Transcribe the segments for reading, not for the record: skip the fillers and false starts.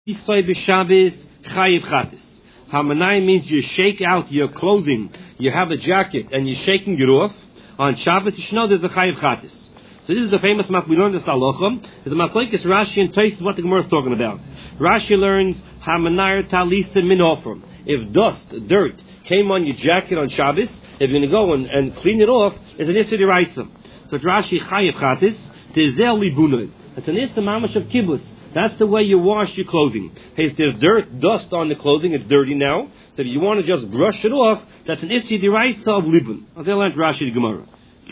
Isoi b'Shabbos chayiv chatis. Hamanai means you shake out your clothing. You have a jacket and you're shaking it off. On Shabbos, you should know there's a chayiv chatis. So this is the famous map. We learned this halacha. There's a machlokes Rashi and Tosfos what the Gemara is talking about. Rashi learns Hamanai talisa min offer. If dust, dirt, came on your jacket on Shabbos, if you're going to go and clean it off, it's an issur d'oraisa. So it's Rashi chayiv chatis tezel libunoi. It's an issur mamash of kibbutz. That's the way you wash your clothing. Hey, if there's dirt, dust on the clothing, it's dirty now. So if you want to just brush it off, that's an issur d'oraisa of libun. As I learned Rashi the Gemara.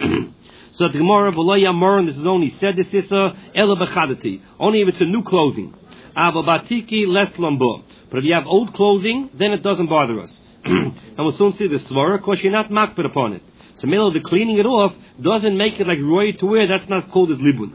So the Gemara, v'lo yamor, and this is only said this issa, ela b'chadati. Only if it's a new clothing. Ava batiki les lambo. But if you have old clothing, then it doesn't bother us. And we'll soon see the svara, because you're not makbid upon it. So middle of the cleaning it off doesn't make it like roy to wear. That's not called as libun.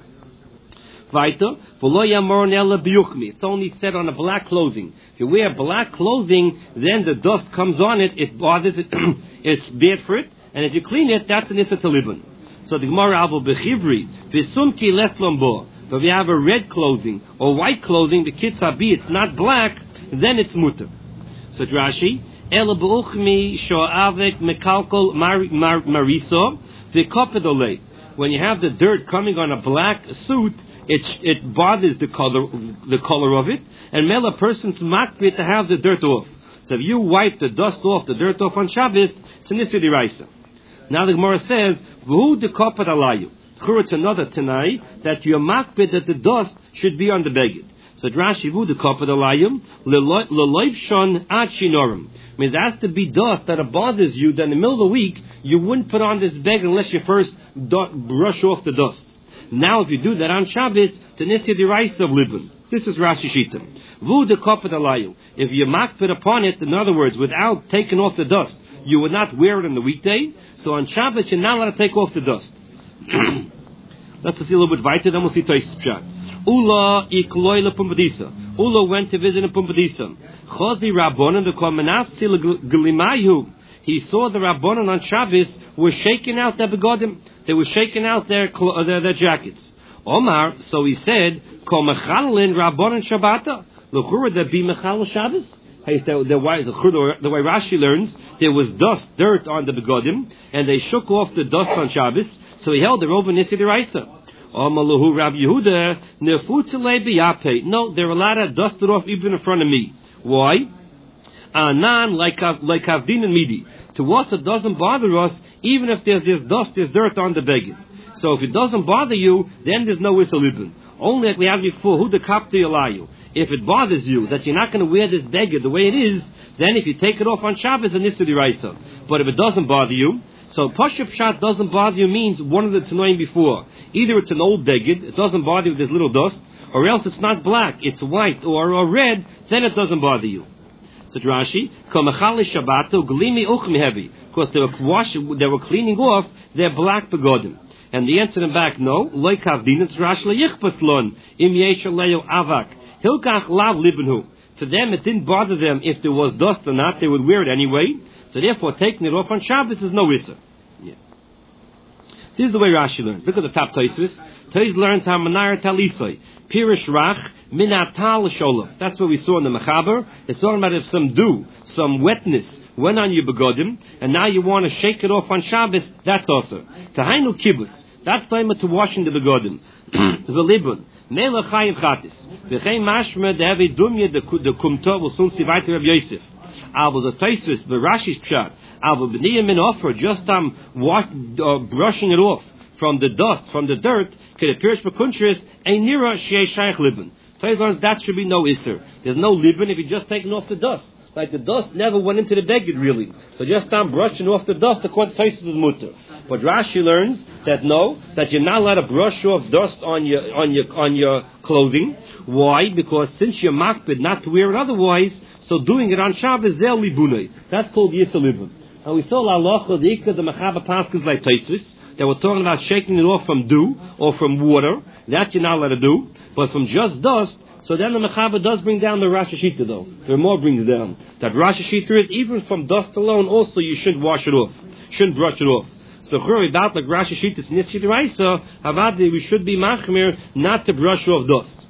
V'lo yamor ela b'yuchmi. It's only said on a black clothing. If you wear black clothing, then the dust comes on it. It bothers it. It's bad for it. And if you clean it, that's an issa to libun. So the Gemara Abu Bechivri, V'sumki les lambo. But if you have a red clothing or white clothing, the kitzabi, it's not black, then it's mutter. So Rashi, Ela b'uchmi sho'avek mekalkol mariso v'kopedole. When you have the dirt coming on a black suit, it bothers the color of it, and mele person's makbid to have the dirt off. So if you wipe the dust off, the dirt off on Shabbos, it's an issur d'oraisa. Now the Gemara says, "V'hu dekopad alayu." It's another tanai that your makbid that the dust should be on the beged. So Rashi, "V'hu dekopad alayu leloivshon ad shinorim." Means it has to be dust that it bothers you. That in the middle of the week you wouldn't put on this beged unless you first brush off the dust. Now, if you do that on Shabbos, it's an issur d'oraisa of libun. This is Rashi Shita. V'hu dekopad alayu. If you makbid upon it, in other words, without taking off the dust, you would not wear it on the weekday. So on Shabbat, you're not allowed to take off the dust. Let's see a little bit weiter, then we'll see Tosfos Pshat. Ula ikloi lepumbedisa. Ula went to visit in Pumbedisa. Chozi Rabbanan the Komenafsi Gelimayu. He saw the Rabbanan on Shabbos were shaking out their begodim. They were shaking out their jackets. Omar, so he said, Ko mechalin Rabbanan Shabbata. L'chura there be mechal Shabbos. The way Rashi learns, there was dirt on the begodim, and they shook off the dust on Shabbos, so he held the over issur d'oraisa. Amalahu Rabbi Yehuda nefutzelei biyape. No, they're allowed to dust it off even in front of me. Why? Anan like Avdin and Midi. To us, it doesn't bother us, even if there's dust, there's dirt on the beged. So if it doesn't bother you, then there's no issa libun. Only like we had before, who the kapti alayu. If it bothers you that you're not going to wear this beged the way it is, then if you take it off on Shabbos, it's an issur d'oraisa. But if it doesn't bother you, so Pashup Pshat doesn't bother you means one of the Tanoim before. Either it's an old beged, it doesn't bother you with this little dust, or else it's not black, it's white or red, then it doesn't bother you. So Rashi, Kamachali Shabbato Glimi Uchmi Heavy, because they were cleaning off their black begodim. And the answer them back, no, Loy Kavdin, it's Rashi Leyichpas Lon, Im Yesha Leo Avak. Hilkach lav libenu. To them, it didn't bother them if there was dust or not. They would wear it anyway. So therefore, taking it off on Shabbos is no issa. Yeah. This is the way Rashi learns. Look at the top Tosfos. Tosfos learns how Manar Talisai. Pirish Rach Minatal Sholem. That's what we saw in the Mechaber. It's talking about if some dew, some wetness went on your begodim, and now you want to shake it off on Shabbos, that's also. Tahainu Kibbutz. That's time to washing the begodim. The libun. Mela chayiv chatis. V'chein mashma the heavy dumya the kumto will soon see weiter Rabbi Yosef. Avo the Tosfos the Rashi's pshat. Avo b'niyam min offer just brushing it off from the dust from the dirt. Could appear b'kuntris a nira shei shaykh libun. Tosfos learns that should be no isser. There's no libun if you just taking off the dust. Like the dust never went into the beged really. So just brushing off the dust according to Tosfos is mutter. But Rashi learns that no, that you're not allowed to brush off dust on your clothing. Why? Because since you're makbid not to wear it otherwise, so doing it on Shabbos zel libunei. That's called yisa libun. And we saw la halacha the ikka the mechaba paskins like Tosfos that we're talking about shaking it off from dew or from water. That you're not allowed to do, but from just dust. So then the Mechaber does bring down the Rosh Hashita though. There more brings down that Rosh Hashita is even from dust alone. Also, you shouldn't wash it off, shouldn't brush it off. So without like Rosh Hashita is issur d'oraisa, havadi we should be machmir not to brush off dust.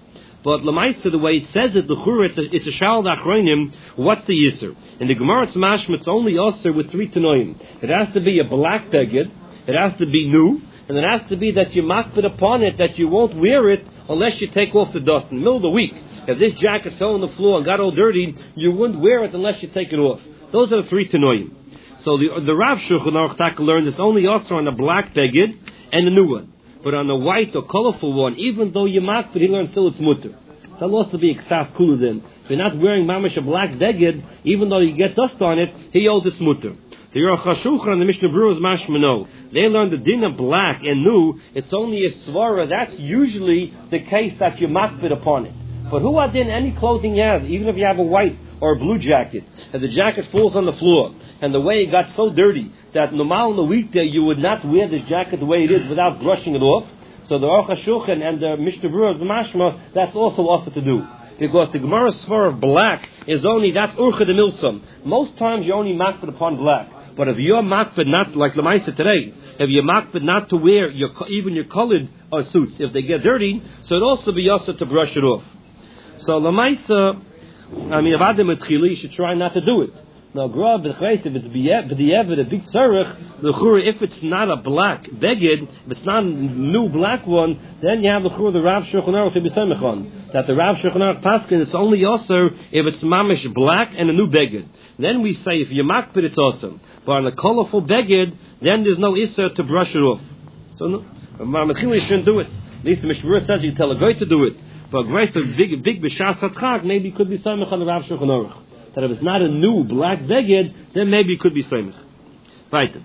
But Lamaisa, the way it says it, the Chura, it's a Shal Achronim. What's the Yisr? In the Gemara, it's Mashma, it's only Yisr with 3 Tanoim. It has to be a black beged, it has to be new, and it has to be that you makbid upon it, that you won't wear it unless you take off the dust. In the middle of the week, if this jacket fell on the floor and got all dirty, you wouldn't wear it unless you take it off. Those are the 3 Tanoim. So the Rav Shulchan Aruch Taka learns it's only Yisr on the black beged and the new one. But on the white or colorful one, even though you makbid, he learns still it's mutter. So it'll also be exas kula then. If you're not wearing mamash a black beged, even though you get dust on it, he holds it's mutter. The Aruch HaShulchan and the Mishnah Berurah is mashmano. They learn the din of black and new. It's only a svara. That's usually the case that you makbid upon it. But who adin any clothing you have, even if you have a white or a blue jacket, and the jacket falls on the floor, and the way it got so dirty that normal on the weekday you would not wear this jacket the way it is without brushing it off. So the Aruch HaShulchan and the Mishnah Berurah, the Mashma, that's also to do. Because the Gemara Svar of black is only, that's Urcha de Milsum. Most times you only makbid upon black. But if you're makbid not, like Lamaisa today, if you're makbid not to wear even your colored suits, if they get dirty, so it'd also be yasa to brush it off. So Lamaisa, if Adam et Chili, you should try not to do it. Now, grab if it's b'diavad a big tzarech, the chura, if it's not a black beged, if it's not a new black one, then you have the chura, the Rav Shulchan Aruch to be semechon. That the Rav Shulchan Aruch paskin, it's only yosser if it's mamish black and a new beged. Then we say if you makbid, it's awesome. But on a colorful beged, then there's no isser to brush it off. So no, Machili shouldn't do it. At least the Mishnah Berurah says you tell a guy to do it. But grace of big b'shas hatchak, maybe it could be semechon the Rav Shulchan Aruch. That if it's not a new black beged, then maybe it could be semich. Right.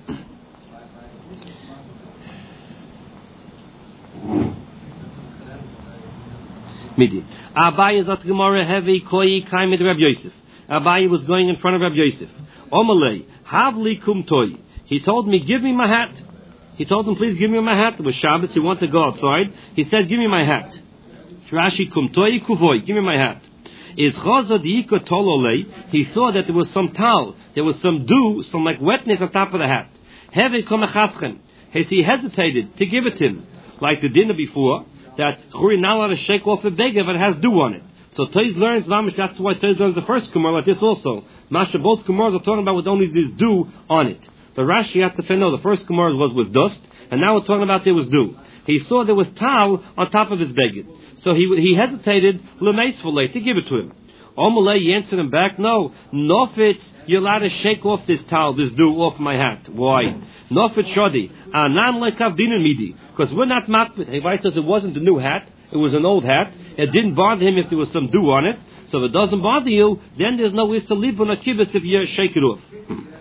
Midi. Abaye zat Gemara heavy koi kaim with Rabbi Yosef. Abaye was going in front of Rabbi Yosef. Omalei havli kum toy. He told me, give me my hat. He told him, please give me my hat. It was Shabbos. He wanted to go outside. He said, give me my hat. Rashi kum toy kuvoy. Give me my hat. Is Chaza Diika Tolole, he saw that there was some towel, there was some dew, some like wetness on top of the hat. Heve Komechaschen. He hesitated to give it to him. Like the dinner before, that Churi not allowed to shake off a beggar if it has dew on it. So Toys learns, that's why Toys learns the first Gemara like this also. Masha, both Gemaras are talking about with only this dew on it. The Rashi had to say no, the first Gemara was with dust, and now we're talking about there was dew. He saw there was towel on top of his beggar. So he hesitated l'meisfulay to give it to him. Omalei, he answered him back, no, nofitz, you're allowed to shake off this towel, this dew off my hat. Why? Nofitz shodi, anan lekav dinan midi, because we're not makbid. He writes us it wasn't a new hat, it was an old hat. It didn't bother him if there was some dew on it. So if it doesn't bother you, then there's no issa libun akibus if you shake it off.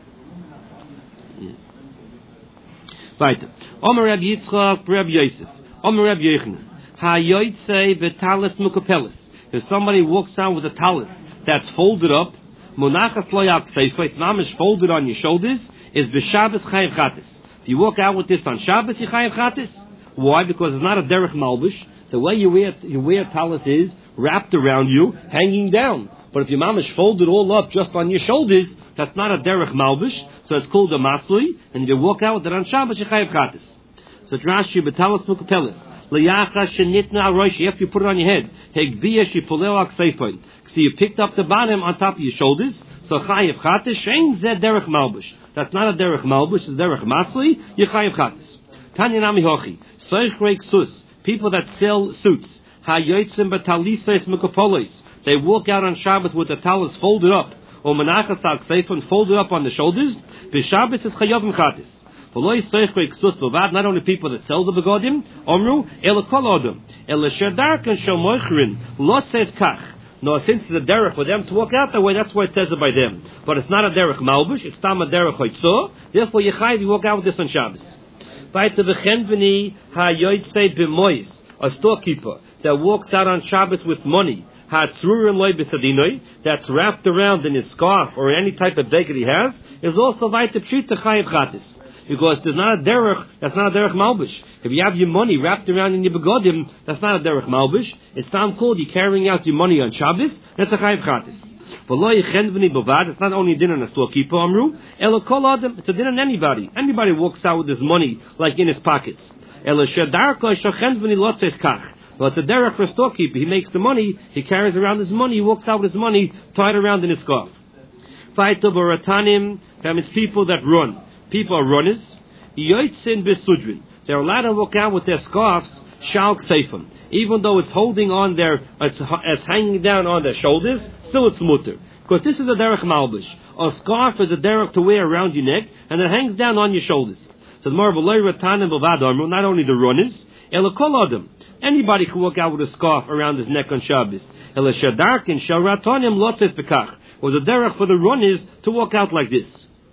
Right. Omer Reb Yitzchak, Reb Yosef, Omer Reb Yochanan. If somebody walks out with a talis that's folded up, monachas loyak seifa, it's mamish folded on your shoulders, is b'Shabbos chayiv chatis. If you walk out with this on Shabbos, you chayiv chatis. Why? Because it's not a derech malbish. The way you wear talis is wrapped around you, hanging down. But if your mamish folded all up just on your shoulders, that's not a derech malbish. So it's called a masli, and if you walk out with it on Shabbos, you chayiv chatis. So Rashi b'talis mukapelis. You have to put it on your head. So you picked up the bottom on top of your shoulders. So chayiv chatis shein zeh derech malbush. That's not a derech malbush. It's derech masli. You chayiv chatis. Tanya nami hochi. Soich sus. People that sell suits. Hayotzim b'talisais mekapolis. They walk out on Shabbos with the talis folded up, or menachas al kseifa and folded up on the shoulders. B'Shabbos is chayav chatis. Not only people that sell the begodim, Omru, Ela Kol Adam, Ela Shedark and Shomochrin, Lot says Kach. No, since it's a derech for them to walk out that way, that's why it says it by them. But it's not a derech malbush, it's tam a derech hoitzor, therefore Yechai, you walk out with this on Shabbos. Baita v'chenveni ha-yotzei b'mois, a storekeeper that walks out on Shabbos with money, ha-tzrurim loy b'sadinoi, that's wrapped around in his scarf or any type of bag that he has, is also vaita pshita chayiv chatis. Because there's not a derech, that's not a derech malbish. If you have your money wrapped around in your begodim, that's not a derech malbish. It's time called you're carrying out your money on Shabbos, that's a chayiv chatis. It's not only a din on a storekeeper, Amru. Ela kol adam, it's a din on anybody. Anybody walks out with his money, like in his pockets. Well, it's a derech for a storekeeper. He makes the money, he carries around his money, he walks out with his money tied around in his scarf. Faitav or Ratanim, that means people that run. People are runners. Yoitzin besudrin. They're allowed to walk out with their scarves, shalk seifim. Even though it's holding on it's hanging down on their shoulders, still it's mutter. Because this is a derech malbush. A scarf is a derech to wear around your neck, and it hangs down on your shoulders. So more of a loy Ratanim b'vad, not only the runners, ela kol adam. Anybody can walk out with a scarf around his neck on Shabbos. Ela shadarkin shel Ratanim lotes bekach. Was a derech for the runners to walk out like this.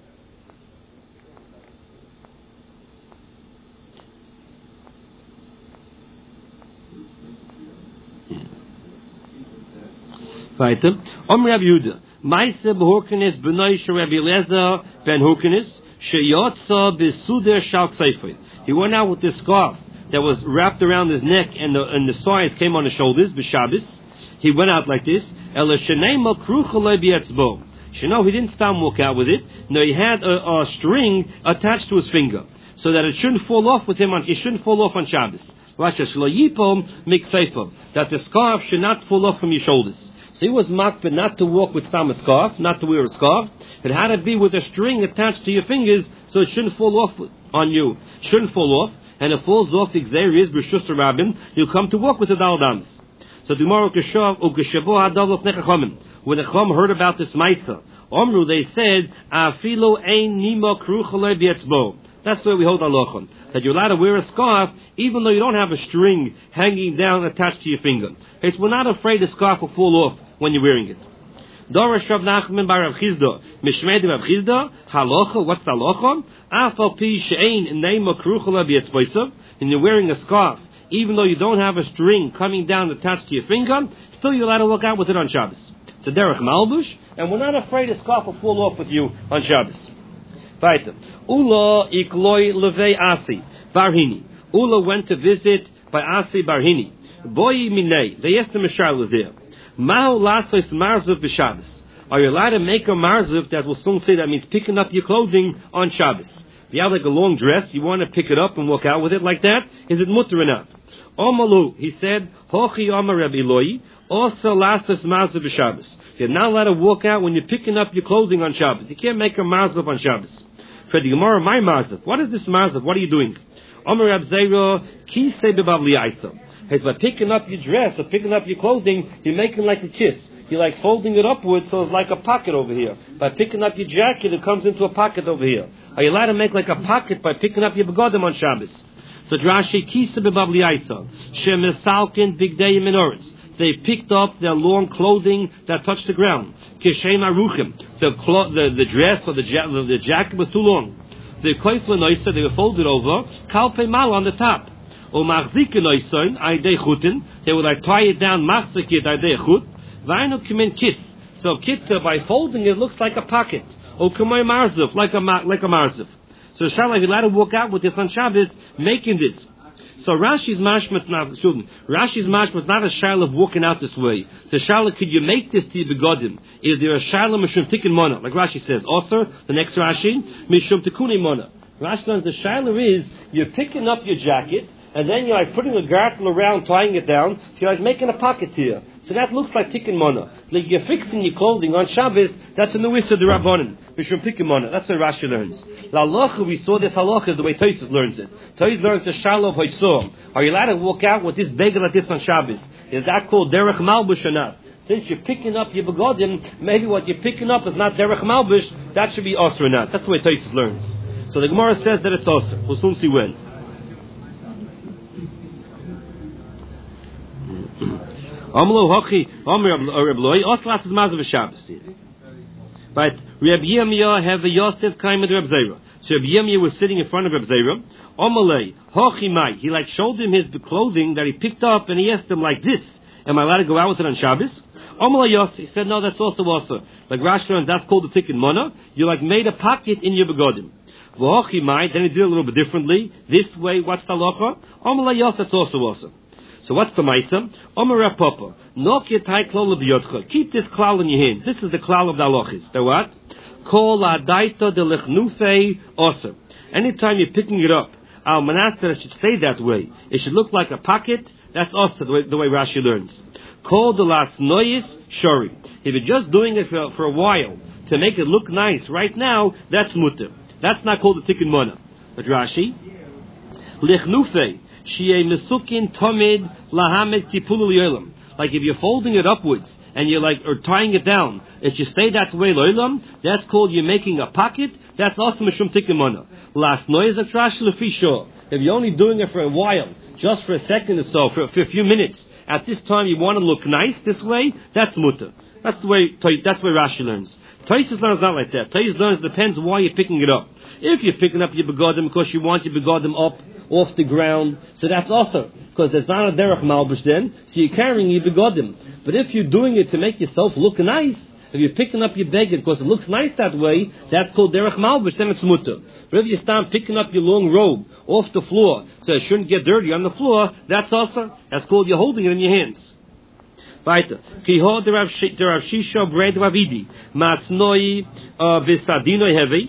Weiter. Rabbi Yehuda. Meise behurkenis b'noi Rabbi Eliezer ben Hurkenis sheyotza b'suder shalk seifin. He went out with this scarf that was wrapped around his neck, and the sides came on his shoulders. B'Shabbos, he went out like this. Ela shenema krucha le b'etzbo. He didn't stop and walk out with it. No, he had a string attached to his finger, so that it shouldn't fall off with him. It shouldn't fall off on Shabbos. That the scarf should not fall off from your shoulders. So he was makbid not to walk with a scarf, not to wear a scarf. It had to be with a string attached to your fingers, so it shouldn't fall off on you. It shouldn't fall off, and it falls off. The Xerius b'shus rabbin, you'll come to walk with the daldams. So tomorrow, when the Chum heard about this Maisa, Omru, they said, Afilo ein nima kruchale b'etzbo. That's where we hold halachon, that you're allowed to wear a scarf even though you don't have a string hanging down attached to your finger. We're not afraid the scarf will fall off when you're wearing it. Dorish Rav Nachman bar Rav Chizda, Mishmei Rav Chizda, halacha, what's the halacha? Afal pi she'ein nima kruchale b'etzbo. And you're wearing a scarf, even though you don't have a string coming down attached to your finger, still you're allowed to walk out with it on Shabbos. It's a derech malbush, and we're not afraid the scarf will fall off with you on Shabbos. Weiter. Ula ikloi levei Asi Barhini. Ula went to visit by Asi Barhini. Boy minei. They asked him a shayla there. Ma'u lasos marzuv b'Shabbos. Are you allowed to make a marzuv that will soon say that means picking up your clothing on Shabbos? If you have like a long dress, you want to pick it up and walk out with it like that? Is it mutter or not? Omalu, he said, Hochi Omar Rabbi Eloi, also lasos marzuv b'Shabbos. You're not allowed to walk out when you're picking up your clothing on Shabbos. You can't make a marzuv on Shabbos. For the Gemara, my marzuv. What is this marzuv? What are you doing? Omer Rab Zera, ki se bebavli aisa. It's by picking up your dress or picking up your clothing, you're making like a kiss. You're like folding it upwards, so it's like a pocket over here. By picking up your jacket, it comes into a pocket over here. Are you allowed to make like a pocket by picking up your begodim on Shabbos? So Drashi, ki se bebavli aisa. Shemesalkin bigdei menoritz. They picked up their long clothing that touched the ground. Kishem aruchim. The dress or the jacket was too long. The koifla noisa, they were folded over. Kalpe mal on the top. Or machzike noisain, aidei chutin. They would like tie it down, machzike aidei chut. Vainu kimen kis. So kitza, by folding it, looks like a pocket. Or kumay marzuv, like a marzuv. So Shalai, you're allowed to walk out with this on Shabbos, making this. So Rashi's mashma is not a shayla of walking out this way. So shayla, could you make this to your begodim? Is there a shayla mishum tikkun mona? Like Rashi says. Also, the next Rashi, mishum tikkuni mona. Rashi says the shayla is you're picking up your jacket and then you're like putting a girdle around, tying it down. So you're like making a pocket here. So that looks like tikkun mona. Like you're fixing your clothing on Shabbos. That's in the Wissa the Rabbanim. Mishum tikkun mona. That's what Rashi learns. La halacha, we saw this halacha the way Tosfos learns it. Tosfos learns the shayla of hoitzor. Are you allowed to walk out with this beggar like this on Shabbos? Is that called derech malbush or not? Since you're picking up your begodim, maybe what you're picking up is not derech malbush. That should be osir or not. That's the way Tosfos learns. So the Gemara says that it's osir. We'll soon see when. Amlo hochi Amr Rabloi Oslas is Mazav Shabbos. But Rabbi Yirmiyah have a Yosef came with Rabbi Zera. So Rabbi Yirmiyah was sitting in front of Rabbi Zera. Amalei hochi mai. He like showed him his clothing that he picked up, and he asked him like this: am I allowed to go out with it on Shabbos? Amalei Yosef, he said no, that's also. Like Rashi learns, that's called the tikkun mona. You like made a pocket in your begodim. V'hochi mai. Then he did it a little bit differently. This way, what's the halacha? Amalei Yosef, that's also. So what's the ma'isa? Omer Rav Papa, nok yetai klal b'yodcha. Keep this klal in your hand. This is the klal of the halachis. The what? Kol adaita de lechnufei oser. Anytime you're picking it up, al manasta, it should stay that way. It should look like a pocket That's also the way Rashi learns. Called the last noyis shori. If you're just doing it for a while to make it look nice right now, that's mutter. That's not called the tikkun mana. But Rashi, lichnufe shi'e mesukin tomid lahamed tipulu yolam. Like if you're folding it upwards and you're or tying it down, it should stay that way loylam. That's called you're making a pocket. That's also mishum tikkun mana. Last noyis of Rashi lefisho. If you're only doing it for a while, just for a second or so, for a few minutes, at this time you want to look nice this way, that's mutter. That's the way Rashi learns. Taisus learns not like that. Taisus learns depends why you're picking it up. If you're picking up your begodim because you want your begodim up off the ground, so that's also because there's not a derech malbush then, so you're carrying your begodim. But if you're doing it to make yourself look nice, if you're picking up your beggar because it looks nice that way, that's called derech malbush, then it's mutter. But if you start picking up your long robe off the floor so it shouldn't get dirty on the floor, that's called you're holding it in your hands. Weiter. Kiho derav Shisha bread ravidi masnoi bisadinoi heavy.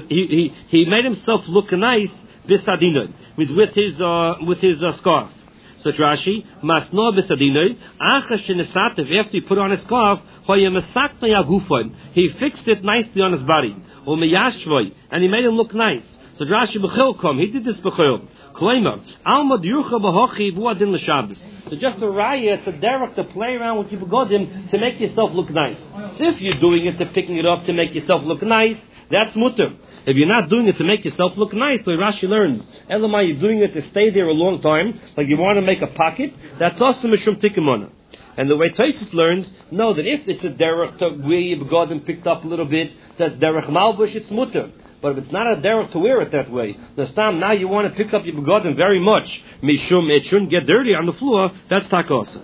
He made himself look nice bisadinoi with his scarf. So Rashi masno bisadinoi achas shenesatev after he put on his scarf hoyemasakna yagufon. He fixed it nicely on his body. Umeyashvoi, and he made him look nice. So Rashi b'chilkom, he did this b'chil. Kloimer, alma diurcha b'hochi buadin l'Shabbos. So just a raya, it's a derech to play around with your begodim to make yourself look nice. So if you're doing it to picking it up to make yourself look nice, that's mutter. If you're not doing it to make yourself look nice, the Rashi learns, Elamai, you're doing it to stay there a long time, like you want to make a pocket, that's also mishum tikkun mana. And the way Taisus learns, no, that if it's a derech to where your begodim picked up a little bit, that's derech malbush, it's mutter. But if it's not a derech to wear it that way, now you want to pick up your begodim very much, mishum, it shouldn't get dirty on the floor, that's takosa.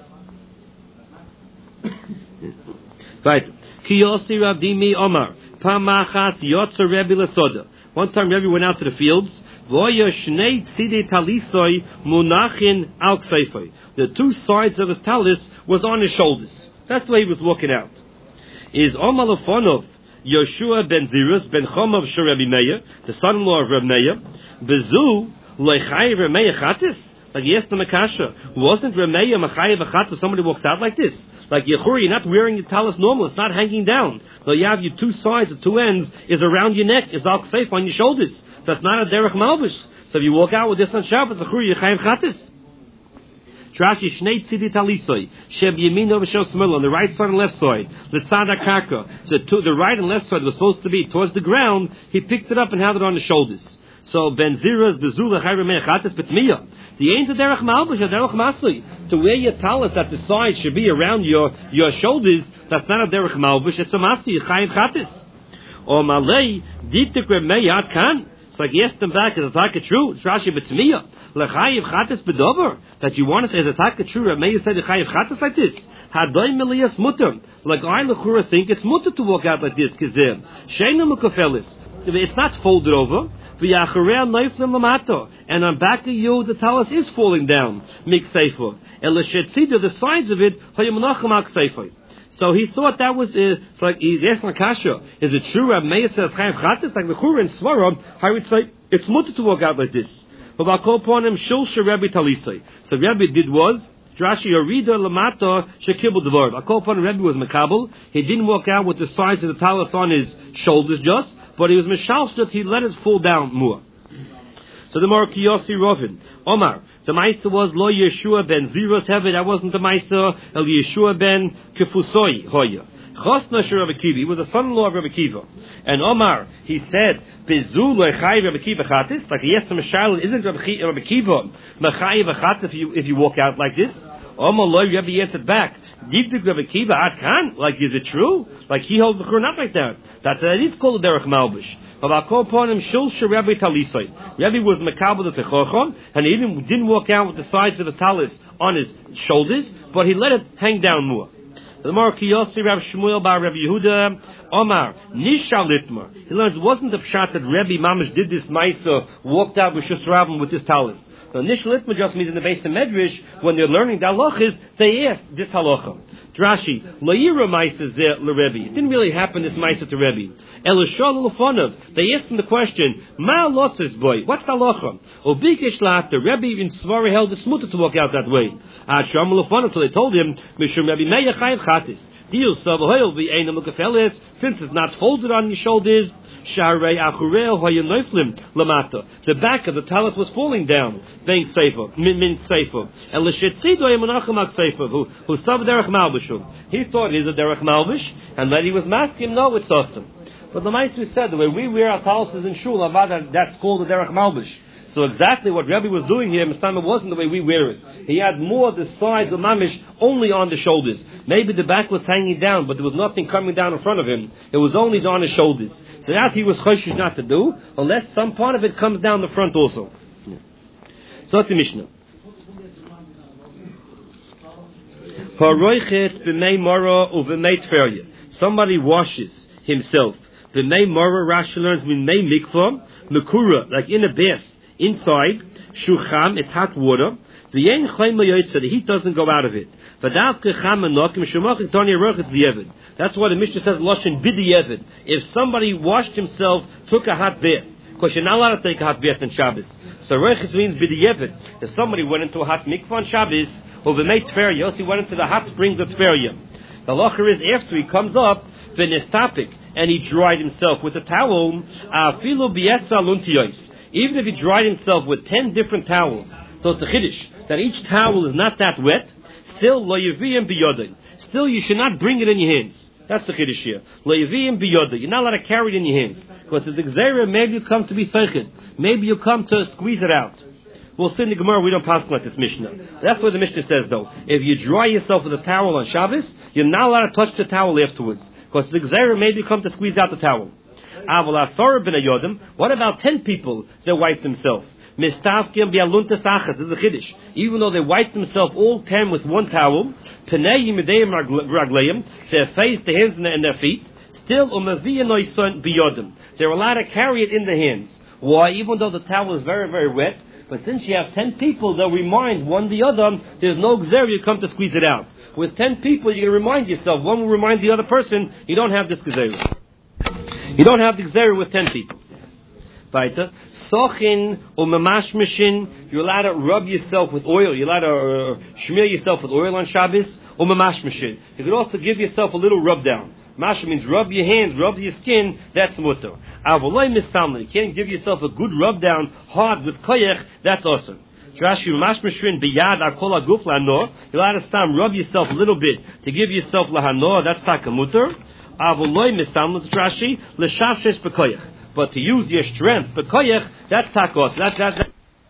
Right. Kiyosi Rabdimi Omar, Pamachas Yotzer Rebbe Lesoda. One time Rebbe went out to the fields, Voya Shnei Tzidei Talisoi Munachin Al Kseifoi. The two sides of his talis was on his shoulders. That's the way he was walking out. Is Omar Lefonov Yoshua ben Zirus ben Chomav Shur Rebbe Meir, the son-in-law of Rebbe Meir, Bezu Leichai Rebbe Meir Chatis. Like he asked the Makasha, wasn't Rebbe Meir Machai V'Chatis? Somebody walks out like this. Like Yechuri, you're not wearing your talis normal. It's not hanging down. No, you have your two sides, the two ends is around your neck, is all safe on your shoulders. So it's not a derech malbush. So if you walk out with this on Shabbos, Yechuri, Yechayim Chatis. Trashi Shnei Tzidi Talisoi Sheb Yemino V'Shel Smil on the right side and left side. L'Tzad HaKarka. So to the right and left side was supposed to be towards the ground. He picked it up and had it on the shoulders. So Ben Zira's Bezula Chayre Mechatis Betmiya. The ain't a derech malbush, a derech masli. To wear your talis that the side should be around your shoulders, that's not a derech malbush, it's a masli, Chayim Chatis. Or Malay, Ditik Remeyat Kan. So like he asked them back, is it true? It's Rashi Betmiya. L'chayiv chatas bedover, that you want to say is a true. Rameir said l'chayiv chatas like this. Haday miliyas mutter. Like I l'chura think it's mutter to walk out like this. Kizem sheinu mukafelis. It's not folded over. V'yacharei noiflim lamato. And on back of you, the talis is falling down. Mik seifo. And l'shetzida, the sides of it, hayamunacham ak seifo. So he thought that was so like he asked Nakasha, is it true? Rameir says chayiv chatas like the chura and svara. I would say it's mutter to walk out like this. But I'll call upon him Shulsha Rebbe Talisai. So Rebbe did was Rashi Yorida Lamata Shekibul Dvar. I'll call upon him Rebbe was Makabel. He didn't walk out with the sides of the talis on his shoulders just, but he was Mishalshat, he let it fall down more. So the more Kiyosi Rovin. Omar, the Maisa was Lo Yeshua ben Ziros Hevet, that wasn't the Maisa, El Yeshua ben Kefusoi Hoya. Chosna Shur Rebbe Kiva, he was the son-in-law of Rebbe Kiva. And Omar, he said, Bezu Lechai Rebbe Kiva Chatis, like he asked him, Charlotte, isn't Rebbe Kiva Mechai Chatis if you walk out like this? Omar Loi, Rebbe answered back, Dibdik Rebbe Kiva Ad Kan, like is it true? Like he holds the Quran up like that. That is called a Derech Malbish. But I'll call upon him Shul Rebbe Talisai. Rebbe was Mekabel the Techochon, and he didn't walk out with the sides of his talis on his shoulders, but he let it hang down more. The more Kiyosi Rav Shmuel bar Rav Yehuda Omar Nisha Litmer. He learns it wasn't the pshat that Rebbe Mamish did this Maisa, walked out with Shusravim with this talis. So Nisha Litmer just means in the base of Medrash when they're learning the halachas, they ask this halacha. Drashi, La'ira Maisa Zeh L'Rebbe. It didn't really happen, this Maisa to Rebbe. Elishol L'Fonov. They asked him the question, Ma Losses boy, what's the halacha? Obikish Lat, the Rebbe in Svari held it's mutter to walk out that way. Sham L'Fonov, so they told him, Mishum Rebbe Meya Chayiv Chatis. Deal Savahoil V'Eina Mukafeles, since it's not folded on your shoulders, Sharei Achureo Hoyenoiflim Lamata. The back of the talus was falling down. Being safer, min safer. And L'Shetzido Yemunachim Safer, who saw Derech Malbishum. He thought he's a Derech Malbish, and that he was masking. No, it's awesome. But the Meister said the way we wear our taluses in shul, that's called a Derech Malbish. So exactly what Rebbe was doing here, Mistama, wasn't the way we wear it. He had more the sides of mamish only on the shoulders. Maybe the back was hanging down, but there was nothing coming down in front of him. It was only on his shoulders. So that he was choshish not to do, unless some part of it comes down the front also. So that's the Mishnah. Somebody washes himself. B'mei mora, Rashi learns, b'mei mikvah, mekura, like in a bath. Inside, shucham, it's hot water. The heat doesn't go out of it. That's why the Mishnah says Loshen b'di'evid. If somebody washed himself, took a hot bath, because you're not allowed to take a hot bath on Shabbos. So Reichis means b'di'evid. If somebody went into a hot mikvah on Shabbos, or b'mei tferya, he went into the hot springs of tferya. The locher is after he comes up, v'nistapik, and he dried himself with a towel, afilu b'yesa luntiyos. Even if he dried himself with 10 different towels, so it's a chiddush that each towel is not that wet, still lo yiviyim biyodin. Still, you should not bring it in your hands. That's the chiddush here. Lo yiviyim biyodin. You're not allowed to carry it in your hands because it's exera. Maybe you come to be feichid. Maybe you come to squeeze it out. We'll see in the Gemara. We don't pass like this Mishnah. That's what the Mishnah says, though. If you dry yourself with a towel on Shabbos, you're not allowed to touch the towel afterwards because the exera. Maybe you come to squeeze out the towel. What about 10 people that wiped themselves? This is a chiddush. Even though they wiped themselves all 10 with one towel, their face, their hands, and their feet, still they're allowed to carry it in the hands. Why? Even though the towel is very, very wet, but since you have 10 people, they'll remind one the other, there's no gzera, you come to squeeze it out. With 10 people, you're going to remind yourself. One will remind the other person, you don't have this gzera. You don't have the gzera with 10 people. Weiter. Sochin or mamashmishin, you're allowed to rub yourself with oil. You're allowed to smear yourself with oil on Shabbos or mamashmishin. You could also give yourself a little rub down. Mash means rub your hands, rub your skin. That's mutter. Avoloi misamli. You can't give yourself a good rub down hard with koyach. That's awesome. Rashi mamashmishin biyad akol aguf lahanor. You're allowed to rub yourself a little bit to give yourself lahanor. That's takamutter. Avoloi misamli. Rashi l'shavshes bekoyach. But to use your strength, bekoyach, that's takos. That.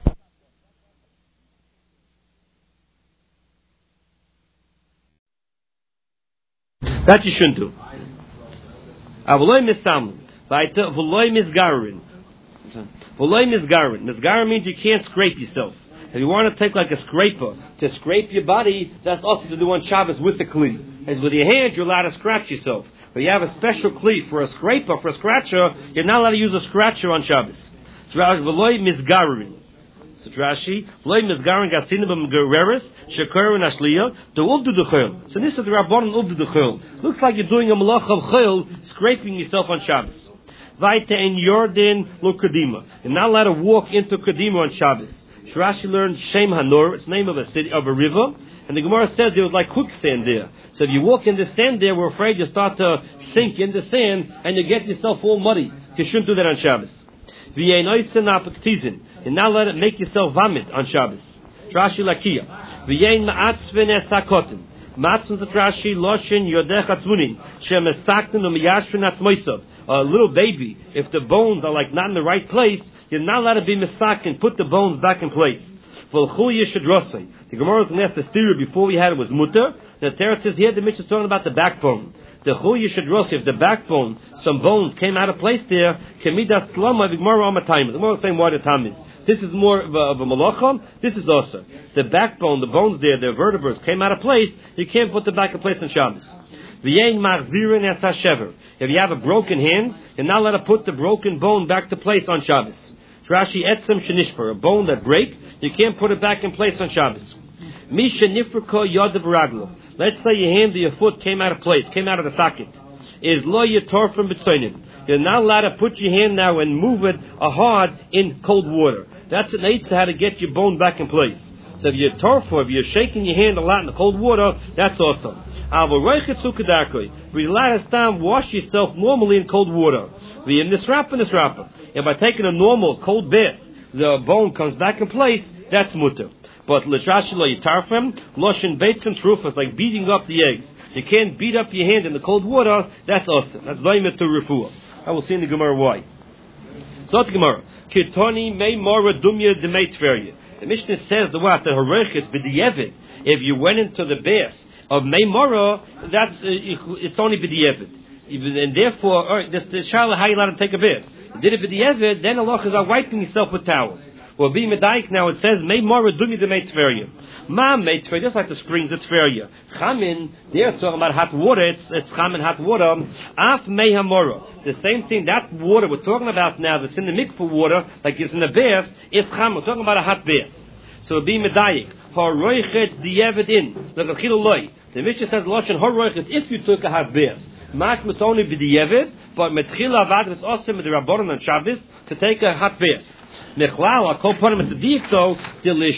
That you shouldn't do. Avoloi misam, weiter. Voloi misgarin. Voloi misgarin. Misgarin means you can't scrape yourself. If you want to take like a scraper to scrape your body, that's also to do on Shabbos with the kli. As with your hands, you're allowed to scratch yourself. But you have a special kli for a scraper, for a scratcher. You're not allowed to use a scratcher on Shabbos. V'loi mizgarin. So Rashi, v'loi mizgarin gasinim b'mgereres sheker and ashliya to uvdu d'chol. So this is the rabbanon uvdu d'chol. Looks like you're doing a malach of chol, scraping yourself on Shabbos. Vaite in Yordan lo kadima. You're not allowed to walk into kadima on Shabbos. Rashi learned Shem Hanor. It's the name of a city, of a river. And the Gemara says there was like quicksand there. So if you walk in the sand there, we're afraid you start to sink in the sand and you get yourself all muddy. So you shouldn't do that on Shabbos. You're not allowed to make yourself vomit on Shabbos. Rashi lakia. Matzun Rashi loshin yodech atzmunin shemesakten umiyashvin atzmoisav. A little baby, if the bones are like not in the right place, you're not allowed to be misak and put the bones back in place. The Gemara was going to ask the stereo before we had it was mutter. The Torah says here the Mishnah is talking about the backbone. The Chu Yishadrosi, if the backbone, some bones came out of place there, Kemidas Slama, the Gemara on the time. The Gemara is saying why the time is. This is more of a malacha. This is also the backbone, the bones there, the vertebrae came out of place. You can't put them back in place on Shabbos. If you have a broken hand, you're not allowed to put the broken bone back to place on Shabbos. Rashi etzem shenishper, a bone that break, you can't put it back in place on Shabbos. Misha nifriko yodav raglo. Let's say your hand or your foot came out of place, came out of the socket. Is lo yator from betzonim. You're not allowed to put your hand now and move it hard in cold water. That's an eitzah how to get your bone back in place. So if you're torfo, if you're shaking your hand a lot in the cold water, that's awesome. Wash yourself normally in cold water. And by taking a normal cold bath, the bone comes back in place, that's mutter. But l'shashilo yitarfem, loshin beits and trufas, like beating up the eggs. You can't beat up your hand in the cold water, that's awesome. That's loymet to refuah. I will see in the Gemara why. So the Gemara. Kitoni mei mora dumya de mei tverya. The Mishnah says the what? The harechis b'di'evid. If you went into the bath of mei mora, that's it's only b'di'evid. And therefore, the shala, how you let him take a bath? Did it b'di'evid, then Allah is wiping yourself with towels. Well, being medaik now, it says mei mora dumya de mei tverya. Ma mei tverya, just like the springs, it's tverya. Chamin, they're talking about hot water. It's chamin hot water. Af mei hamora. The same thing, that water we're talking about now, that's in the mikveh water, like it's in the bath, is cham. We're talking about a hot bath. So be medayik. Haroichet di'evid in. Look at chiluloi. The Mishnah says, Loshen haroichet, if you took a hot bath. Mach must only be di'evid, but metchila avadris osem with the Rabbanon on Shabbos to take a hot bath. Nechlal, a koponim at the dikto,